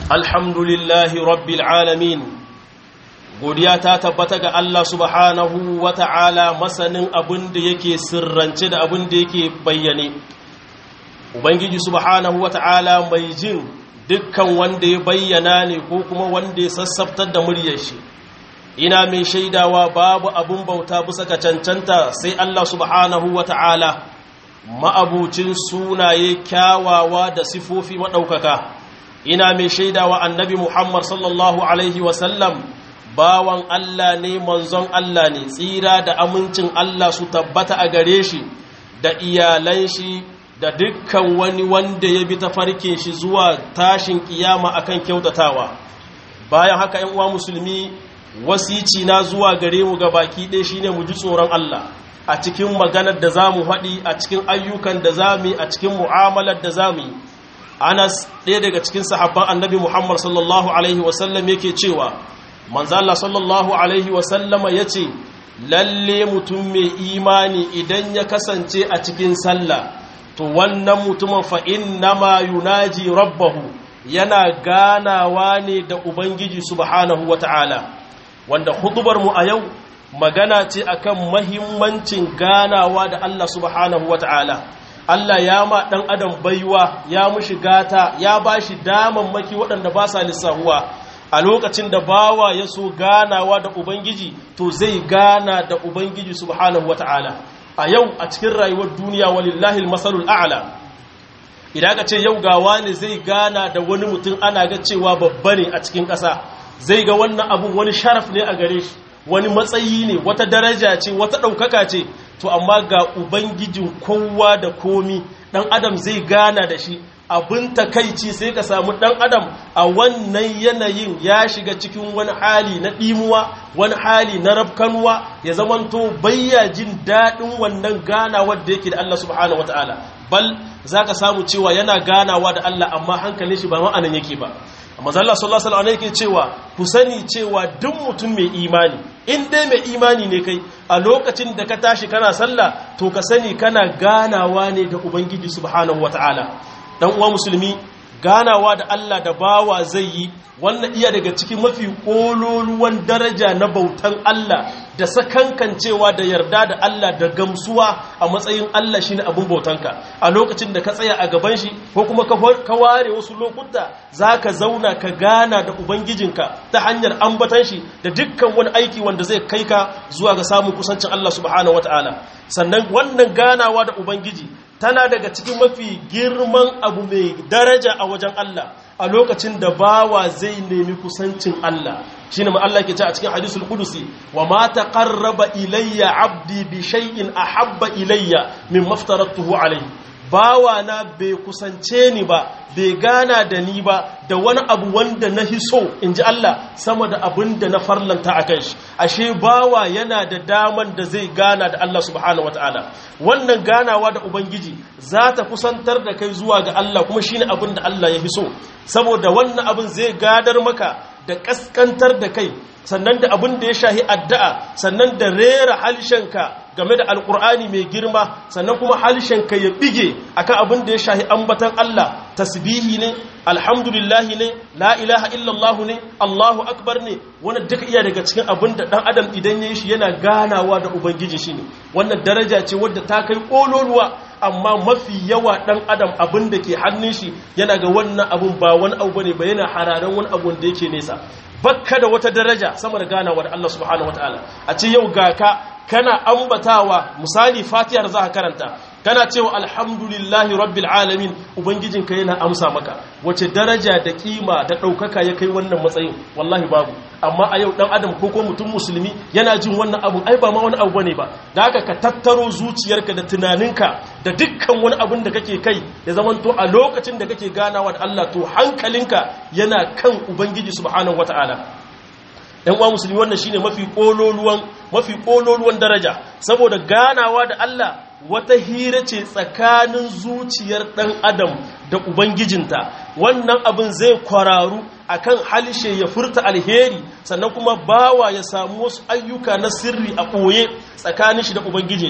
Alhamdulillahi rabbil alamin. Godiya ta tabbata ga Allah subhanahu wa ta'ala, masanin abin da yake sirrance da abin da yake bayyane. Ubangiji subhanahu wa ta'ala mai jin dukkan wanda ya bayyana ne ko kuma wanda ya sassabtar da muryar shi. Ina mai shaidawa babu abun bauta bisa ka cancanta sai Allah subhanahu wa ta'ala, ma'abucin sunaye kyawawa da sifofi maɗaukaka. Ina mai shaidawa annabi Muhammad sallallahu alaihi wasallam bawan Allah ne, manzon Allah ne, tsira da amincin Allah su tabbata a gare shi da iyalan shi da dukkan wani wanda ya bi tafarkin shi zuwa tashin kiyama akan kyautatawa. Bayan haka ƴan uwa musulmi, wasici na zuwa gare mu gabaki ɗaya shine mu ji tsoron Allah a cikin maganar da zamu faɗi, a cikin ayyukan da zamu yi, a cikin mu'amalar da zamu yi. Anas, ɗaya daga cikin sahabban annabi Muhammad sallallahu alaihi wasallam yake cewa, manzo Allah sallallahu alaihi wasallama yace, lalle mutum mai imani idan ya kasance a cikin sallah, to wannan mutumin fa innama yunaji rabbahu, yana ganawa ne da ubangiji subhanahu wata'ala. Wanda hudubar mu a yau magana ce akan mahimmancin ganawa da Allah subhanahu wata'ala. Allah ya ma ɗan adam baiwa, ya mushi gata, ya ba shi damammaki waɗanda ba sa lissahuwa. A lokacin da bawa ya so ganawa da Ubangiji, to zai gana da Ubangiji subhanahu wata'ala. A yau a cikin rayuwar duniya walillahi masalul a'la, idan ka ce yau gawa ne zai gana da wani mutum, ana ga cewa babba ne a cikin ƙasa, zai ga wannan abun wani sharaf ne a gare shi, wani matsayi ne, wata daraja ce, wata ɗaukaka ce. To amma ga ubangijin kowa da komi, ɗan adam zai gana da shi. Abin takaici sai ka samu ɗan adam a wannan yanayin ya shiga cikin wani hali na ɗimuwa, wani hali na rafkanuwa, ya zamanto bayya jin daɗin wannan ganawar da yake da Allah subhanahu wataala. Bal za ka samu cewa yana ganawa da Allah amma hankalin shi ba ma'anan yake ba. Amma Allah sallallahu alaihi wasallam yake cewa ku sani cewa duk mutum mai imani, in dai mai imani ne kai, a lokacin da ka tashi kana sallah, to ka sani kana ganawa ne da Ubangiji subhanahu wataala. Dan uwa musulmi, ganawa da Allah da bawa zai yi, wannan iya daga cikin mafi kololuwan daraja na bautan Allah da sakankancewa da yarda da Allah da gamsuwa a matsayin Allah shine abun bautanka. A lokacin da ka tsaya a gaban shi ko kuma ka ware wasu lokuta, zaka zauna ka gana da ubangijinka ta hanyar ambatan shi da dukkan wani aiki wanda zai kai ka zuwa ga samun kusancin Allah subhanahu wataala. Sannan wannan ganawa da ubangiji tana daga cikin mafi girman abu mai daraja a wajen Allah a lokacin da bawa zai nemi kusancin Allah. Shine ma Allah ke ce a cikin hadisul qudusi, wa ma taqarraba ilayya abdi bi shay'in ahabba ilayya mimma aftaratuhu alayhi. Bawa na bai kusance ni ba, bai gana da ni ba da wani abu wanda na hiso, inji Allah, sama da abin da na farlanta akan shi. Ashe bawa yana da daman da zai gana da Allah subhanahu wataala. Wannan ganawa da ubangiji za ta kusantar da kai zuwa ga Allah, kuma shine abin da Allah ya hiso, saboda wannan abin zai gadar maka da kaskantar da kai, sannan da abin da ya shahi addu'a, sannan da rera halshenka game da alkur'ani mai girma, sannan kuma halshenka ya bige akan abin da ya shahi ambatan Allah, tasbihi ne, alhamdulillahi ne, la ilaha illallah ne, Allahu akbar ne. Wannan duka iya daga cikin abin da ɗan adam idan ya yi shi yana ganawa da ubangiji shi ne. Wannan daraja ce wadda ta kai ƙololuwa, amma mafi yawa ɗan adam abin da ke hannun shi yana ga wannan abin ba wani abu bane ba, yana hararen wani abu da yake nesa. Bakka da wata daraja sama da ganawa da Allah subhanahu wataala. A ce yau ga ka kana ambatawa, misali Fatiha da za ka karanta, kana cewa alhamdulillahi rabbil alamin, ubangijinka yana amsa maka. Wace daraja da kima da ɗaukaka ya kai wannan matsayin? Wallahi babu. Amma a yau ɗan adam ko mutum musulmi yana jin wannan abu ai ba ma wani abu bane ba. Da haka ka tattaro zuciyarka da tunaninka da dukkan wani abun da kake kai, ya zamanto a lokacin da kake ganawa da Allah, to hankalinka yana kan ubangiji subhanahu wataala. ‘Yan uwa musulmi, wannan shine mafi ƙololuwan daraja, saboda ganawa da Allah wata hira ce tsakanin zuciyar ɗan adam da ubangijinta. Wannan abin zai kwararu akan halshe ya furta alheri, sannan kuma bawa ya samu wasu ayyuka na sirri a ɓoye tsakanin shi da ubangijin shi.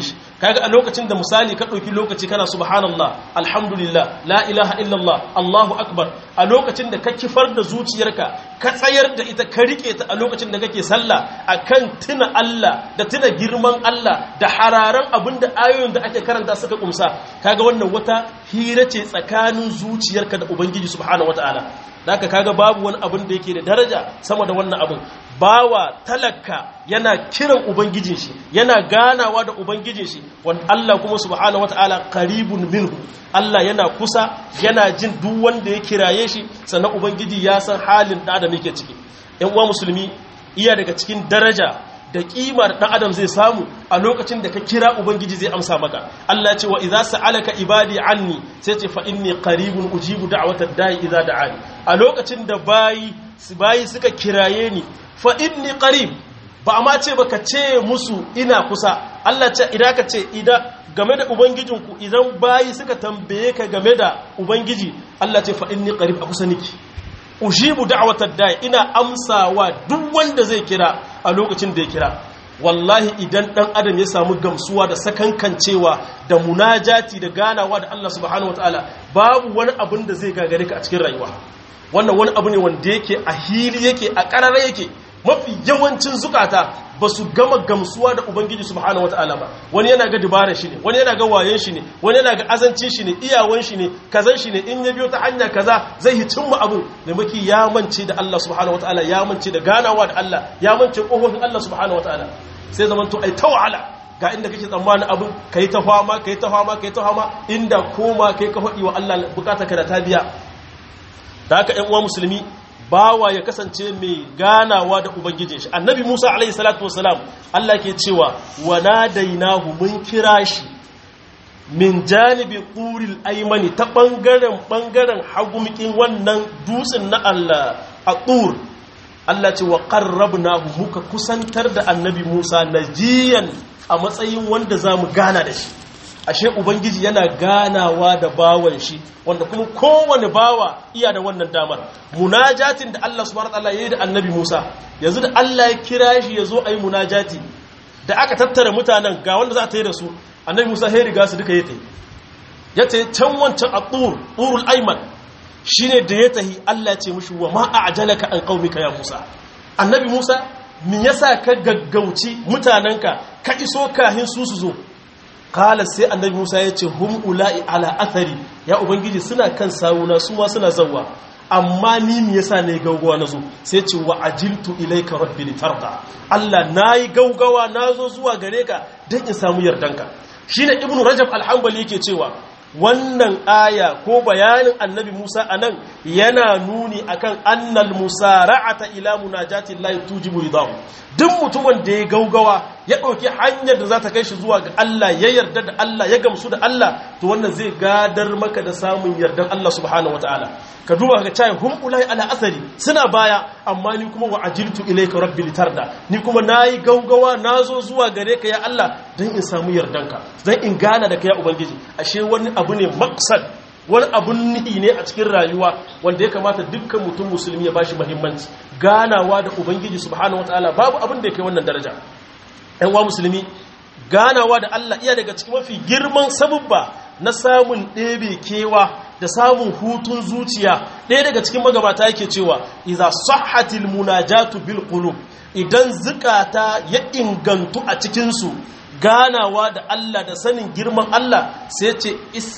kaga a lokacin da misali ka ɗauki lokaci kana subhanallah alhamdulillah la ilaha illallah Allahu akbar a lokacin da ka kifar da zuciyarka ka tsayar da ita ka rike ta a lokacin da kake sallah akan tuna Allah da tuna girman Allah da hararan abinda ayoyin da ake karanta suka kumsa kaga wannan wata hira ce tsakanin zuciyarka da ubangiji subhanahu wataala haka kaga babu wani abin da yake da daraja sama da wannan abin bawa talaka yana kiran ubangijin shi yana ganawa da ubangijin shi wanda Allah kuma subhanahu wataala qaribun minhu Allah yana kusa yana jin duk wanda ya kiraye shi sannan ubangiji ya san halin da adam yake ciki ɗan uwa musulmi iya daga cikin daraja da kimar dan adam zai samu a lokacin da ka kira ubangiji zai amsa maka Allah ya ce wa idza sa'alaka ibadi anni sai ce fa inni qaribun ujibu da'watad da'i idza da'ani a lokacin da bayi suka kiraye ni fa inni qarib ba amma ce baka ce musu ina kusa Allah ce idan ka ce idan game da ubangijinku idan bayi suka tambaye ka game da ubangiji Allah ce fa inni qarib a kusa niki ujibu da'watad da'i ina amsawa duk wanda zai kira a lokacin da ya kira wallahi idan dan adam ya samu gamsuwa da sakankancewa da munajati da ganawa da Allah subhanahu wataala babu wani abin da zai gagare ka a cikin rayuwa wannan wani abu ne wanda yake a hili yake a karara yake mafi yawancin zukata ba su gama gamsuwa da ubangiji subhanahu wataala ba wani yana ga dubara shi ne wani yana ga wayen shi ne wani yana ga azancin shi ne iyawan shi ne kazan shi ne in ya biyo ta hanya kaza zai hicimma abu da maki ya mance da Allah subhanahu wataala ya mance da ganawa da Allah ya mance kofofin Allah subhanahu wataala sai zaman to ai ta wahala ga inda kake tsammanin abin kai ta fama kai ta fama kai ta fama inda koma kai ka faɗi wa Allah bukata ka da ta biya da haka ƴan uwa musulmi bawa ya kasance mai ganawa da ubangijin shi annabi Musa alaihi salatu wasalam Allah ke cewa wa nadainahu mun kira shi min janibi quril aymani ta bangaren hagumikin wannan dutsen na Allah aqur Allah ce wa qarrabnahu muka kusantar da annabi Musa najiyan a matsayin wanda zamu gana da shi ashe ubangiji yana ganawa da bawan shi wanda kuma kowane bawa iya da wannan damar munajatin da Allah subhanahu wataala yayi da annabi Musa yanzu da Allah ya kira shi yazo ayi munajati da aka tattara mutanen ga wanda za ta yi da su annabi Musa sai riga su duka ya tayi can wancan turul ayman shine da ya tahi Allah ya ce mishi wa ma a'jalaka an qaumika ya Musa annabi Musa me yasa ka gaggauci mutanenka ka iso kahin su zo kala sai annabi Musa ya ce hum ula'i ala athari ya ubangiji suna kan sawuna su ma suna zawwa amma ni me yasa ne gaugawa nazo sai ce wa ajiltu ilayka rabbi litarda Allah nayi gaugawa nazo zuwa gare ka dan in samu yardanka shine ibnu rajab al-hanbali yake cewa wannan aya ko bayanin annabi Musa anan yana nuni akan annal musara'ata ila munajati llahi tujibu ridahu duk mutumin da ya gaugawa ya dauki hanyar da za ta kai shi zuwa ga Allah ya yarda da Allah ya gamsu da Allah to wannan zai gadar maka da samun yardan Allah subhanahu wataala ka duba ga cewa hum ulai ala asari suna baya amma ni kuma wa ajiltu ilayka rabbi litarda ni kuma nayi gaugawa nazo zuwa gare ka ya Allah dan in samu yardanka dan in gana da kai ya ubangiji ashe wani abu ne maqsad wani abun nihi ne a cikin rayuwa wanda ya kamata dukkan mutum musulmi ya bashi muhimmanci ganawa da ubangiji subhanahu wataala babu abin da yake wannan daraja ɗan uwa musulmi ganawa da Allah iya daga cikin mafi girman sabubba na samun ɗebe kewa da samun hutun zuciya ɗaya daga cikin magabata yake cewa idza sahhatil munajatu bil qulub idan zukata ya ingantu a cikin su ganawa da Allah da sanin girman Allah sai ce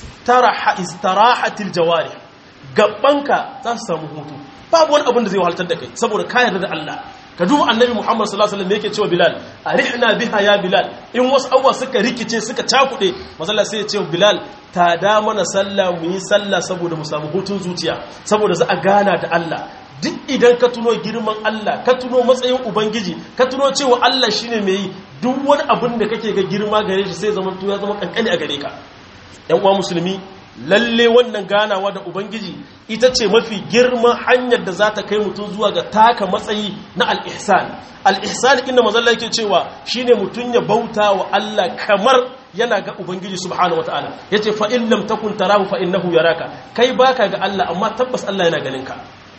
istarahatil jawari gabanka za su samu hutu babu wani abin da zai wahaltar da kai saboda ka yarda da Allah ka duba annabi Muhammad sallallahu alaihi wasallam yake cewa Bilal arihna biha ya Bilal in wasu abuwa suka rikice suka cakude mazalla sai ya ce Bilal ta da mana sallah mu yi sallah saboda mu samu hutun zuciya saboda za a gana da Allah duk idan ka tuno girman Allah ka tuno matsayin ubangiji ka tuno cewa Allah shine mai yi duk wani abin da kake ga girma gare shi sai zaman ya zama kankani a gare ka yan uwa musulmi lalle wannan ganawa da ubangiji ita ce mafi girman hanyar da za ta kai mutum zuwa ga taka matsayi na al-ihsan al-ihsan inda mazalla yake cewa shine mutum ya bauta wa Allah kamar yana ga ubangiji subhanahu wataala yace fa in lam takun tarahu fa innahu yaraka kai baka ga Allah amma tabbas Allah yana ganin ka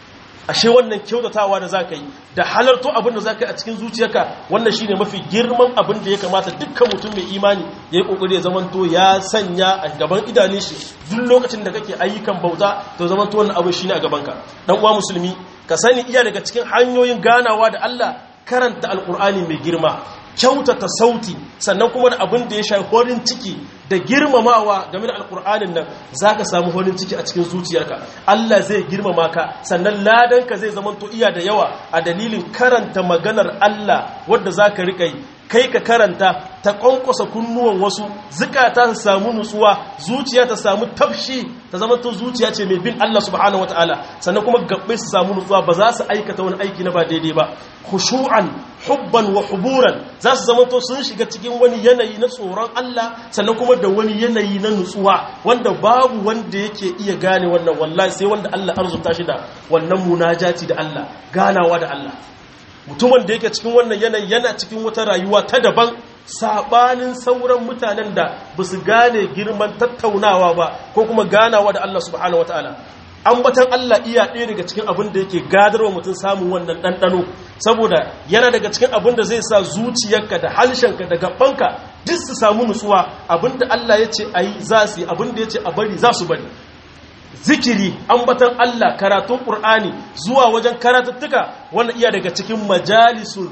ashe wannan kyautatawa da zaka yi da halarto abin da zaka yi a cikin zuciyarka wannan shine mafi girman abin da ya kamata dukkan mutum mai imani yayi kokari ya zamanto ya sanya a gaban idanun shi duk lokacin da kake ayyukan bauta to zamanto wannan abin shine a gaban ka dan uwa musulmi ka sani iya daga cikin hanyoyin ganawa da Allah karanta alqur'ani mai girma kyautata sauti sannan kuma da abin da ya shafi horin ciki da girmamawa game da alkur'anin nan za ka samu horin ciki a cikin zuciyarka Allah zai girmama ka sannan ladanka zai zama to iya da yawa a dalilin karanta maganar Allah wadda za ka riƙa yi kai ka karanta ta ƙwanƙwasa kunnuwan wasu zukata ta samu nutsuwa zuciya ta samu tafshi ta zama to zuciya ce mai bin Allah subhanahu wataala sannan kuma gabbai su samu nutsuwa ba za su aikata wani aiki na ba daidai ba khushu'an hubban wa huburan za su zama to sun shiga cikin wani yanayi na tsoron Allah sannan kuma da wani yanayi na nutsuwa wanda babu wanda yake iya gane wannan wallahi sai wanda Allah arzuta shi da wannan munajati da Allah ganawa da Allah mutumin da yake cikin wannan yanayi yana cikin wata rayuwa ta daban sabanin sauran mutanen da ba su gane girman tattaunawa ba ko kuma ganawa da Allah subhanahu wataala ambatan Allah iya ɗaya daga cikin abin da yake gadarwa mutum samun wannan ɗanɗano saboda yana daga cikin abin da zai sa zuciyarka da halshenka da gabanka duk su samu nutsuwa abin da Allah ya ce a yi za su yi abin da ya ce a bari za su bari zikiri ambatan Allah karatun Qur'ani zuwa wajen karatuttuka wannan iya daga cikin majalisul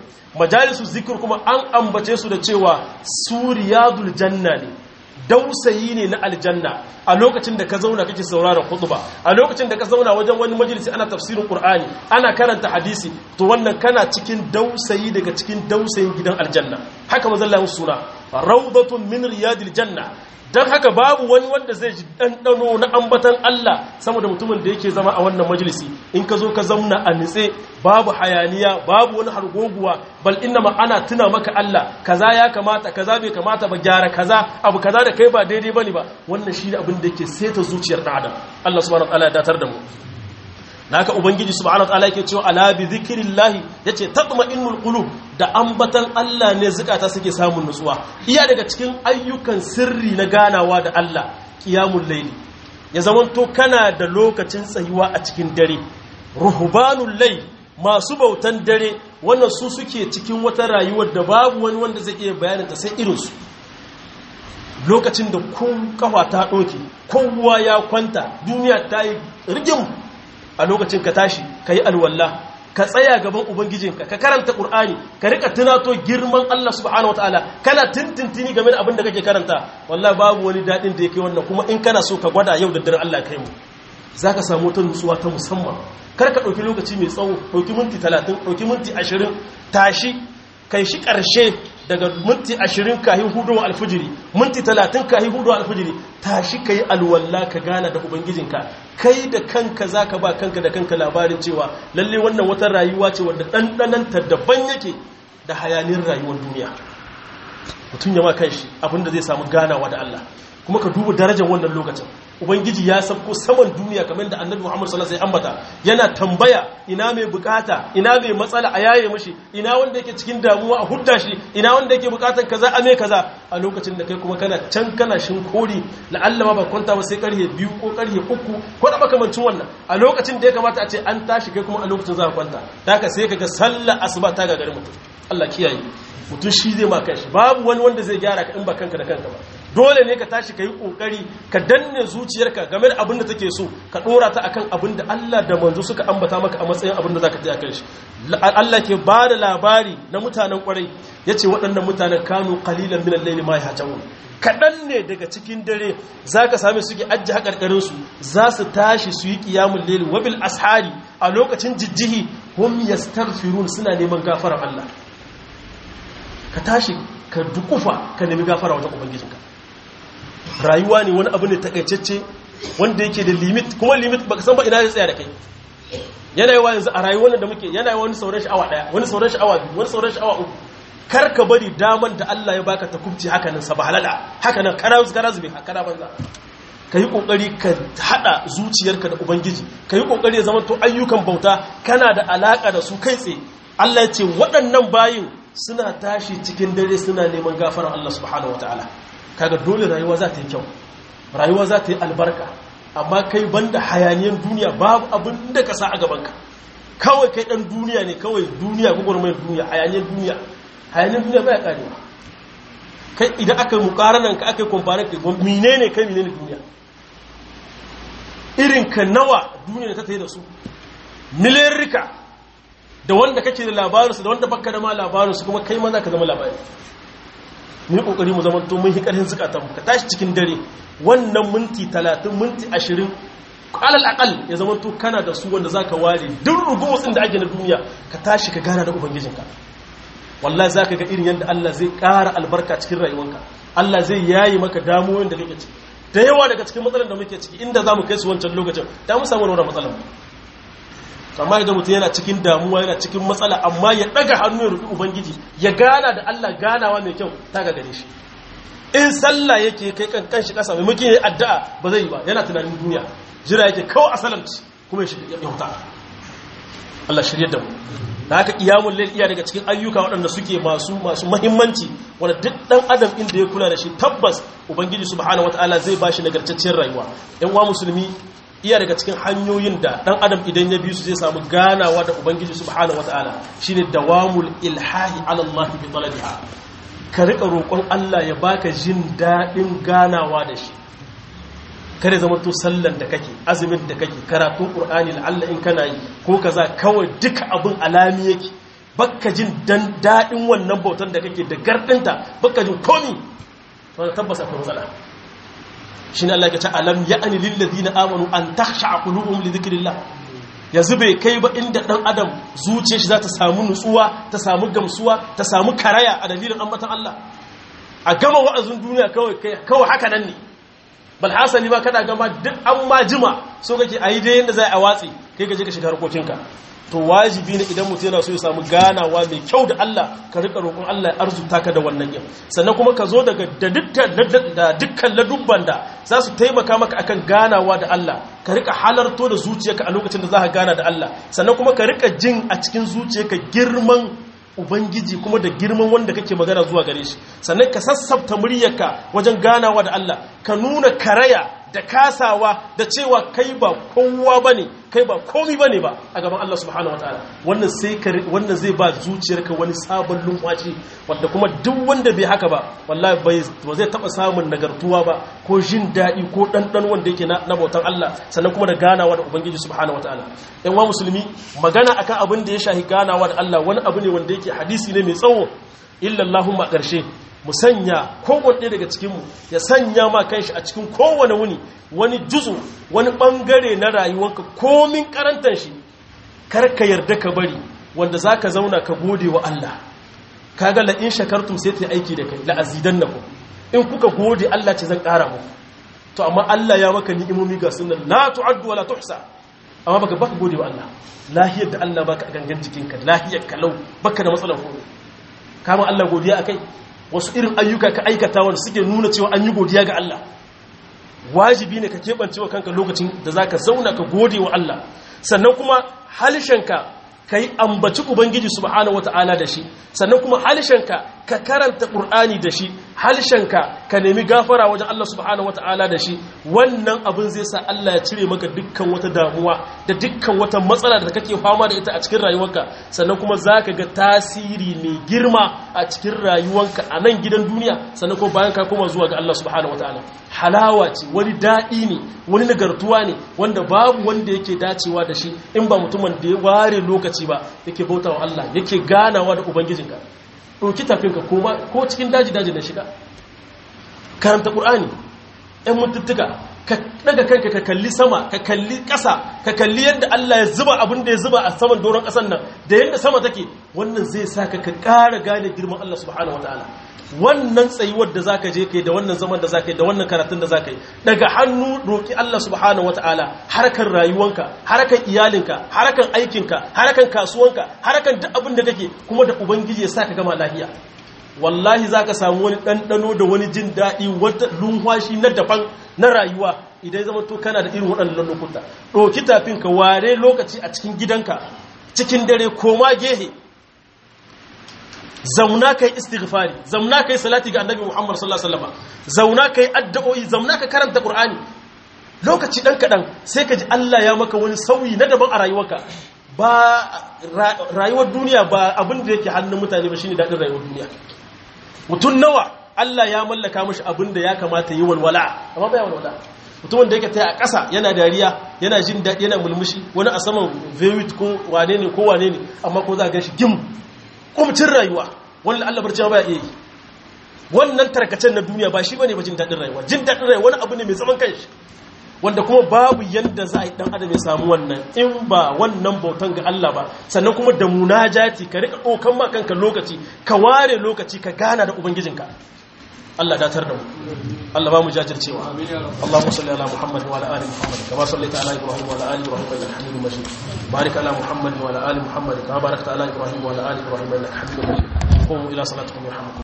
zikr kuma an ambace su da cewa suriyadul janna ne dausayi ne na aljanna a lokacin da ka zauna kake sauraron khutba a lokacin da ka zauna wajen wani majalisi ana tafsirin Qur'ani ana karanta hadisi to wannan kana cikin dausayi daga cikin dausayin gidan aljanna haka manzon Allah suna rawdatun min riyadil janna don haka babu wani wanda zai ji ɗanɗano na ambatan Allah sama da mutumin da yake zama a wannan majalisi in ka zo ka zamna a nitse babu hayaniya babu wani hargoguwa bal inna ma ana tuna maka Allah kaza ya kamata kaza bai kamata ba gyara kaza abu kaza da kai ba daidai bane ba wannan shi ne abin da yake seta zuciyar ɗan adam Allah subhanahu wataala ya datar da mu naka ubangiji subhanahu wataala yake cewa ala bi zikrillah yace tatma'innul qulub da ambatan Allah ne zukata suke samun nutsuwa iya daga cikin ayyukan sirri na ganawa da Allah qiyamul layli ya zamanto kana da lokacin tsayuwa a cikin dare ruhbanul layl masu bautan dare wannan su suke cikin wata rayuwar da babu wani wanda zai iya bayanin ta sai irin su lokacin da kun kafa ta doke kowa ya kwanta duniya ta yi rigim a lokacin ka tashi ka yi alwallah ka tsaya gaban ubangijinka ka karanta ƙur'ani ka rika tunato girman Allah subhanahu wataala kana tintintini game da abin da kake karanta wallahi babu wani daɗin da yake wannan kuma in kana so ka gwada yau da dare Allah kai mu zaka samu ta nutsuwa ta musamman kar ka ɗauki lokaci mai tsawo ɗauki minti 30 ɗauki minti 20 tashi kai shi ƙarshe daga minti 20 kahin hudu alfijiri minti 30 kahin hudu alfijiri tashi kai alwalla ka gana da ubangijinka kai da kanka zaka ba kanka da kanka labarin cewa lalle wannan wata rayuwa ce wanda dandananta daban yake da hayanin rayuwar duniya mutum ya ma kanshi abinda zai samu ganawa da Allah kuma ka duba darajar wannan lokacin ubangiji ya sabko saman duniya kamar da annabi Muhammad sallallahu alaihi wasallam ambata yana tambaya ina mai bukata ina mai matsala a yaye mishi ina wanda yake cikin damuwa a hudda shi ina wanda yake bukatan kaza a me kaza a lokacin da kai kuma kana can kana shinkori la'alla ma ba kwanta ba sai karhe 2 ko karhe 3 ko da makamancin wannan a lokacin da ya kamata a ce an tashi kai kuma a lokacin za ka kwanta haka sai kaga sallar asuba ta gagari mutum Allah kiyaye mutum shi zai ma kanshi babu wani wanda zai gyara ka in ba kanka da kanka ba dole ne ka tashi ka yi ƙoƙari ka danne zuciyarka game da abin da take so ka ɗora ta akan abin da Allah da manzo suka ambata maka a matsayin abin da za ka taya kan shi Allah ke ba da labari na mutanen ƙwarai ya ce waɗannan mutanen kanu ƙalilan minan laili ma ya hajjawun kaɗan ne daga cikin dare za ka sami suke ajiye haƙarƙarinsu za su tashi su yi ƙiyamun laili wabil ashari a lokacin jijjihi hum yastaghfirun suna neman gafarar Allah ka tashi ka dukufa ka nemi gafara wajen ubangijinka rayuwa ne wani abu ne takaitacce wanda yake da limit kuma limit baka san ba ina zai tsaya da kai yana yawa yanzu a rayuwar da muke yana yawa wani sauran sha'awa daya wani sauran sha'awa biyu wani sauran sha'awa uku kar ka bari daman da Allah ya baka ta kubci haka nan sabahalala haka nan karazu bai haka banza ka yi kokari ka hada zuciyarka da ubangiji ka yi kokari ya zama to ayyukan bauta kana da alaka da su kai tsaye Allah ya ce waɗannan bayin suna tashi cikin dare suna neman gafarar Allah subhanahu wataala kaga dole rayuwa za ta yi kyau rayuwa za ta yi albarka amma kai banda hayaniyan duniya babu abin da ka sa a gabanka kawai kai dan duniya ne kawai duniya gwagwarmayar duniya hayaniyan duniya baya karewa kai idan aka mukaranan ka aka yi kwamfanin ka menene kai menene duniya irin ka nawa duniya da ta tayi da su miliyarrika da wanda kake da labarinsu da wanda baka da ma labarinsu kuma kai ma za ka zama labari mu yi kokari mu zama to mun yi karhin zukatan ka tashi cikin dare wannan minti 30 minti 20 alal aqal ya zama to kana da su wanda zaka ware duk rugumutsin da ake na duniya ka tashi ka gana da ubangijinka wallahi zaka ga irin yanda Allah zai ƙara albarka cikin rayuwarka Allah zai yayi maka damuwoyin da kake ciki da yawa daga cikin matsalan da muke ciki inda zamu kai su wancan lokacin da mu samu wannan matsalan amma idan mutum yana cikin damuwa yana cikin matsala amma ya daga hannu ya rufi ubangiji ya gana da Allah ganawa mai kyau ta ga gare shi in sallah yake kai kan shi kasa mai mukin yayi addu'a ba zai yi ba yana tunanin duniya jira yake kawai a salamci kuma ya huta Allah shirye da mu da haka qiyamul layl iya daga cikin ayyuka waɗanda suke masu muhimmanci wanda duk dan adam inda ya kula da shi tabbas ubangiji subhanahu wataala zai bashi nagartaccen rayuwa ɗan uwa musulmi iya daga cikin hanyoyin da dan adam idan ya bi su zai samu ganawa da ubangiji subhanahu wataala shine dawamul ilhahi ala Allah bi talabiha ka rika roƙon Allah ya baka jin dadin ganawa da shi kare zaman to sallan da kake azumin da kake karatun qur'ani la'alla in kana yi ko kaza kawai duka abin alami yake baka jin dadin wannan bautan da kake da gardinta baka jin komi to tabbas akwai matsala shine Allah ya ce alam ya'ni lil ladina amanu an takhsha qulubuhum li dhikrillah yanzu bai kai ba inda dan adam zuciyar shi za ta samu nutsuwa ta samu gamsuwa ta samu karaya a dalilin ambatan Allah a gama wa'azin duniya kawai haka nan ne bal hasali ba kada gama duk an ma jima so kake ayi dai yanda zai a watsi kai gaje ka shiga harkokinka to wajibi ne idan mutum yana so ya samu ganawa mai kyau da Allah ka rika roƙon Allah ya arzuta ka da wannan yin sannan kuma ka zo daga dukkan ladubban da za su taimaka maka akan ganawa da Allah ka rika halarto da zuciyarka a lokacin da za ka gana da Allah sannan kuma ka rika jin a cikin zuciyarka girman ubangiji kuma da girman wanda kake magana zuwa gare shi sannan ka sassabta muryarka wajen ganawa da Allah ka nuna karaya da kasawa da cewa kai ba kowa bane kai ba komi bane ba a gaban Allah subhanahu wataala wannan zai ba zuciyarka wani sabon lumfaci wanda kuma duk wanda bai haka ba wallahi ba zai taba samun nagartuwa ba ko jin dadi ko dandan wanda yake na bautan Allah sannan kuma da ganawa da ubangiji subhanahu wataala ɗan wa musulmi magana akan abin da ya shahi ganawa da Allah wani abu ne wanda yake hadisi ne mai tsawo illa Allahumma ƙarshe mu sanya kowanne daga cikinmu ya sanya ma kanshi a cikin kowane wani juzu wani bangare na rayuwarka komin karantar shi karka yarda ka bari wanda zaka zauna ka gode wa Allah kaga la in shakartum sai ta aiki da kai la azidannakum in kuka gode Allah ce zan ƙara muku to amma Allah ya maka ni'imomi ga sunan la tu'addu wa la tuhsa amma baka gode wa Allah lahiyar da Allah baka gangan jikinka lahiyar kalau baka da matsalar komai kama Allah godiya akai wasu irin ayyuka ka aikata wanda suke nuna cewa an yi godiya ga Allah wajibi ne ka keɓance wa kanka lokacin da za ka zauna ka gode wa Allah sannan kuma halishanka ka yi ambaci ubangiji subhanahu wata'ala da shi sannan kuma halishanka ka karanta ƙur'ani da shi halishanka ka nemi gafara wajen Allah subhanahu wata'ala da shi wannan abin zai sa Allah ya cire maka dukkan wata damuwa da dukkan wata matsala da kake fama da ita a cikin rayuwarka sannan kuma za ka ga tasiri mai girma a cikin rayuwarka a nan gidan duniya sannan kuma bayan ka koma zuwa ga Allah subhanahu wata'ala halawa ce wani daɗi ne wani nagartuwa ne wanda babu wanda yake dacewa da shi in ba mutumin da ya ware lokaci ba yake bauta wa Allah yake ganawa da ubangijinka ɗauki tafinka ko cikin daji na shiga karanta ƙur'ani ‘yan mutuntuka ka daga kanka ka kalli sama ka kalli ƙasa ka kalli yadda Allah ya zuba abin da ya zuba a saman doron ƙasan nan da yadda sama take wannan zai sa ka ƙara gane girman Allah subhanahu wataala wannan tsayuwar da zaka je kai da wannan zaman da zaka yi da wannan karatun da zaka yi daga hannu roki Allah subhanahu wataala harkan rayuwanka harkan iyalinka harkan aikinka harkan kasuwanka harkan duk abin da kake kuma da ubangiji ya saka gama lafiya wallahi zaka samu wani dandano da wani jin dadi wata lunwashi na daban na rayuwa idan zama to kana da irin waɗannan lokuta doki tafin ka ware lokaci a cikin gidanka cikin dare koma gehe zauna kai istighfari zauna kai salati ga annabi Muhammad sallallahu alaihi wasallam zauna kai addu'o'i zauna ka karanta qur'ani lokaci dan kadan sai ka ji Allah ya maka wani sauyi na daban a rayuwarka. Ba rayuwar duniya ba abin da yake hannun mutane ba shine dadin rayuwar duniya. Mutun nawa Allah ya mallaka mishi abin da ya kamata yi walwala amma ba ya walwala. Mutumin da yake taya a ƙasa yana dariya yana jin daɗi yana mulmushi, wani a saman vewit ko wane ne amma ko za a ganshi gim kumcin rayuwa wani Allah barci ba ya iya yi. Wannan tarkacen na duniya ba shi bane ba jin daɗin rayuwa. Jin daɗin rayuwa wani abu ne mai zaman kanshi wanda kuma babu yanda za a yi dan adam ya samu wannan in ba wannan bautan ga Allah ba, sannan kuma da munajati ka rika dokan ma kanka lokaci ka ware lokaci ka gana da ubangijinka. Allah datar da mu, Allah ba mu jajircewa. Allahumma salli ala Muhammad wa ala ali Muhammad kama sallaita ala Ibrahim wa ala ali Ibrahim innaka Hamidum Majid. Barik ala Muhammad wa ala ali Muhammad kama barakta ala Ibrahim wa ala ali Ibrahim innaka Hamidum Majid. Qumu ila salatikum yarhamukum.